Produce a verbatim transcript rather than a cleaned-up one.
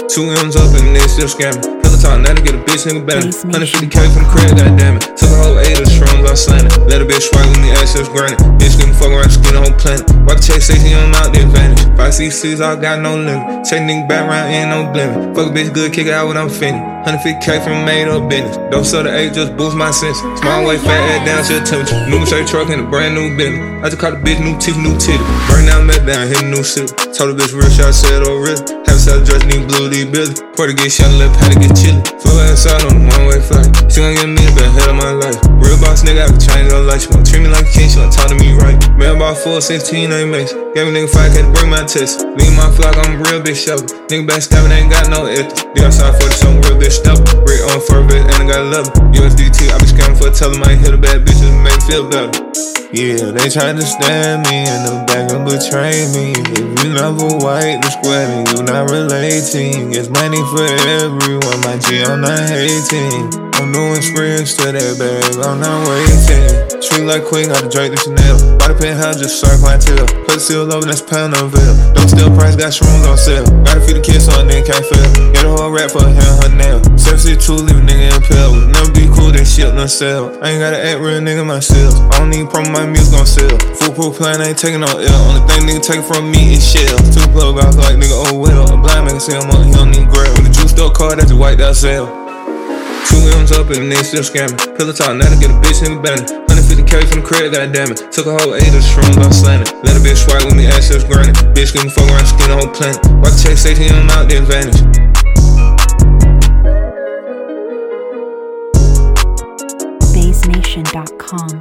Two M's up and they still scamming. Pillow talk, now to get a bitch nigga better. one hundred fifty K from the crib, goddamn it. Took a whole eight of shrooms, I slanted. Let a bitch swipe with me, access granted. Bitch couldn't fuck around, skin the whole planet. Wipe check sixty on out the advantage. Five C Cs, I got no limit. Check nigga back round, ain't no limit. Fuck a bitch good, kick it out when I'm finished. one hundred fifty K from made up business. Dose of the eight just boost my sense. Small way, fat head down, shit temperature. New Mercedes truck in a brand new business. I just caught a bitch, new teeth, new titty. Burn down, met down, hit a new city. Told a bitch real shot, said oh real. Have said dress, need blue, need Billy. Portuguese shot, lip, had to get chilly. Flew outside on a one-way flight. She gon' get me the best head of my life. Real boss nigga, I can change her life. She gon' treat me like a king, she gon' talk to me right. Man, about four, sixteen, ain't mace. Gave me nigga five K to bring my test. Leave my flock, I'm a real bitch shovel. Nigga backstabbing, ain't got no ethics. D outside forty, something real bitch stubborn. Brick on for a bit, and I got love. U S D T, I be scamming for a tell them I ain't hit a bad bitch and make me feel better. Yeah, they tried to stab me in the back and betray me. If you never wipe the square, then you not relating. It's money for everyone, my G, I'm not hating. I'm doing sprints to that bag, I'm not waiting. Street like Queen, gotta drink the Chanel. Buy the penthouse, just circle my tail. Put the seal over, that's pound of veil. Don't steal price, got shrooms on sale. Gotta feed the kids so a nigga can't fail. Get a whole rap for him, her nail. seventy-two, leave a nigga in pill. Never be cool, that shit no sell. I ain't gotta act real nigga myself. I don't need promo, my music gon' sell. Foolproof plan, ain't taking no L. Only thing nigga take from me is shell. Two plug off like nigga, oh well. A blind man can see him up, he don't need grail. When the juice still card, that's a white out sale. Two M's up and they still scamming. Pillow talk, now to get a bitch nigga better. one hundred fifty K from the crib, goddamn it. Took a whole eight of shrooms, I slanted. Let a bitch swipe with me, access granted. Bitch couldn't fuck around, skin the whole planet. Wipe check sixty on out the advantage. Bass Nation dot com